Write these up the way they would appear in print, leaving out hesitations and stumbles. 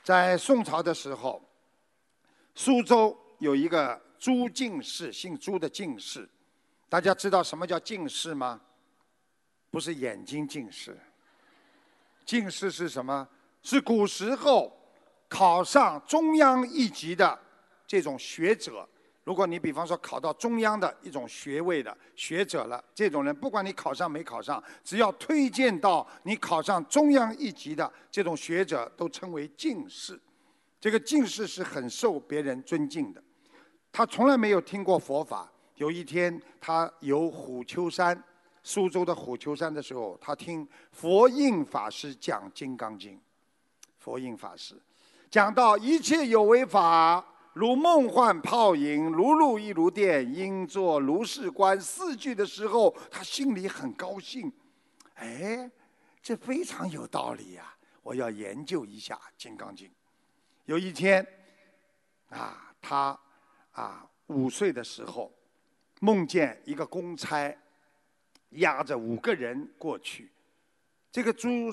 在宋朝的时候，苏州有一个朱进士，姓朱的进士。大家知道什么叫进士吗？不是眼睛近视。进士是什么？是古时候考上中央一级的这种学者。如果你比方说考到中央的一种学位的学者了，这种人不管你考上没考上，只要推荐到你考上中央一级的这种学者，都称为进士。这个进士是很受别人尊敬的。他从来没有听过佛法。有一天，他游虎丘山，苏州的虎丘山的时候，他听佛印法师讲《金刚经》。佛印法师讲到一切有为法，如梦幻泡影，如露亦如电，应作如是观4句的时候，他心里很高兴。哎，这非常有道理呀！我要研究一下《金刚经》。有一天，他5岁的时候，梦见一个公差押着5个人过去。这个朱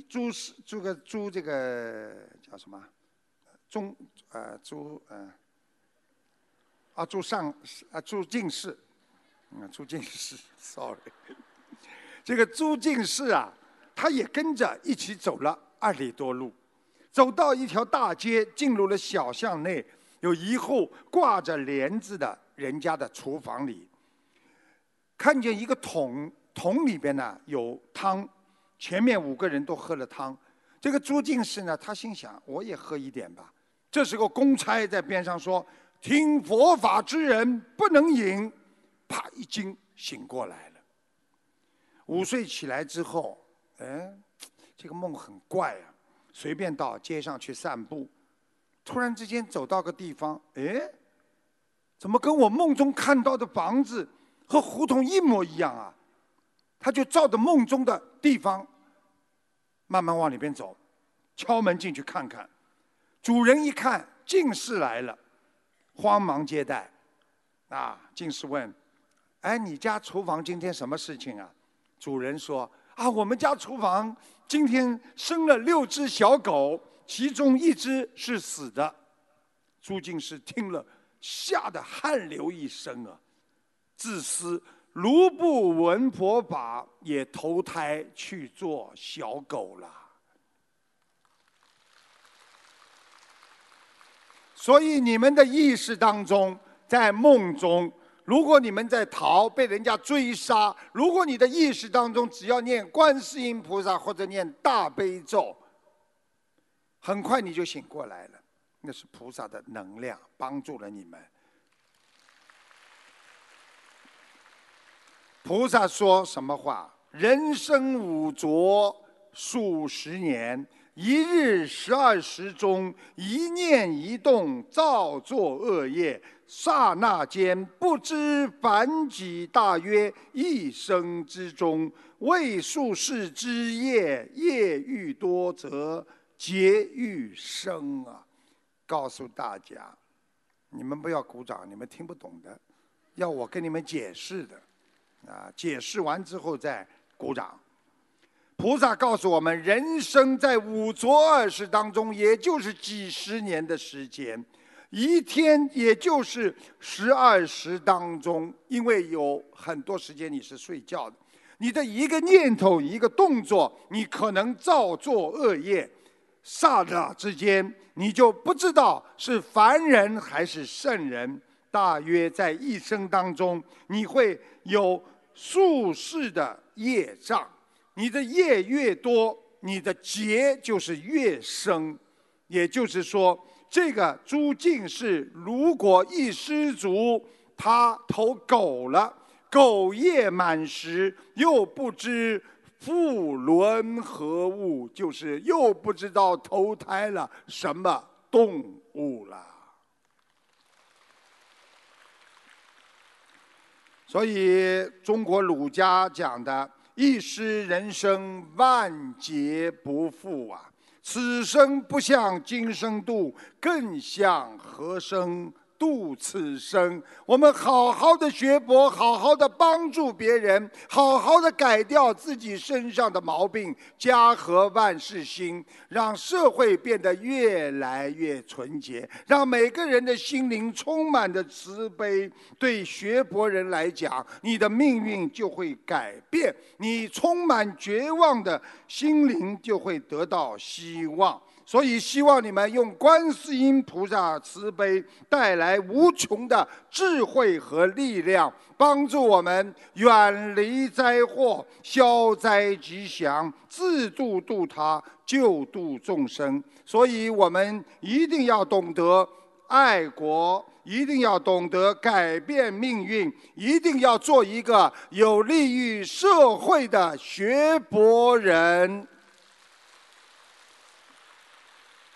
叫什么？朱进士，sorry。这个朱进士啊，他也跟着一起走了2里多路，走到一条大街，进入了小巷内，有一户挂着帘子的人家的厨房里，看见一个桶里边呢有汤，前面5个人都喝了汤。这个朱进士呢，他心想我也喝一点吧。这时候公差在边上说：“听佛法之人不能饮。”啪一惊，醒过来了。5岁起来之后，这个梦很怪啊，随便到街上去散步，突然之间走到个地方，怎么跟我梦中看到的房子和胡同一模一样啊？他就照着梦中的地方慢慢往里边走，敲门进去看看。主人一看进士来了，慌忙接待。进士问：“你家厨房今天什么事情啊？”主人说：“我们家厨房今天生了6只小狗，其中1只是死的。”朱进士听了，吓得汗流一身啊！自私如不闻佛法，也投胎去做小狗了。所以你们的意识当中，在梦中，如果你们在逃，被人家追杀，如果你的意识当中只要念观世音菩萨或者念大悲咒，很快你就醒过来了。那是菩萨的能量帮助了你们。菩萨说什么话？人生五浊数十年，一日12时中，一念一动，造作恶业，刹那间不知凡几，大约一生之中，为数世之业，业愈多则劫愈生啊！告诉大家，你们不要鼓掌，你们听不懂的，要我跟你们解释的。解释完之后再鼓掌。菩萨告诉我们，人生在五浊恶世当中，也就是几十年的时间，一天也就是12时当中，因为有很多时间你是睡觉的，你的一个念头、一个动作，你可能造作恶业，刹那之间，你就不知道是凡人还是圣人。大约在一生当中，你会有数世的业障，你的业越多，你的劫就是越深。也就是说，这个朱进士如果一失足，他投狗了，狗业满时，又不知复轮何物，就是又不知道投胎了什么动物了。所以中国儒家讲的一失人生，万劫不复啊！此生不向今生度，更向何生度此生。我们好好的学佛，好好的帮助别人，好好的改掉自己身上的毛病，家和万事兴，让社会变得越来越纯洁，让每个人的心灵充满着慈悲。对学佛人来讲，你的命运就会改变，你充满绝望的心灵就会得到希望。所以希望你们用观世音菩萨慈悲带来无穷的智慧和力量，帮助我们远离灾祸，消灾吉祥，自度度他，救度众生。所以我们一定要懂得爱国，一定要懂得改变命运，一定要做一个有利于社会的学佛人。